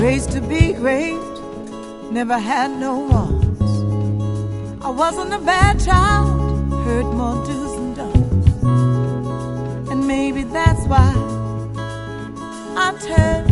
raised to be great, never had no wants. I wasn't a bad child, heard more do's and don'ts. And maybe that's why I turned